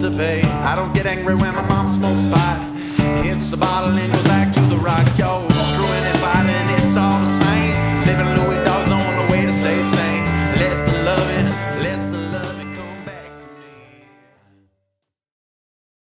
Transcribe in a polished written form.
to pay. I don't get angry when my mom smokes pot, hits the bottle and goes back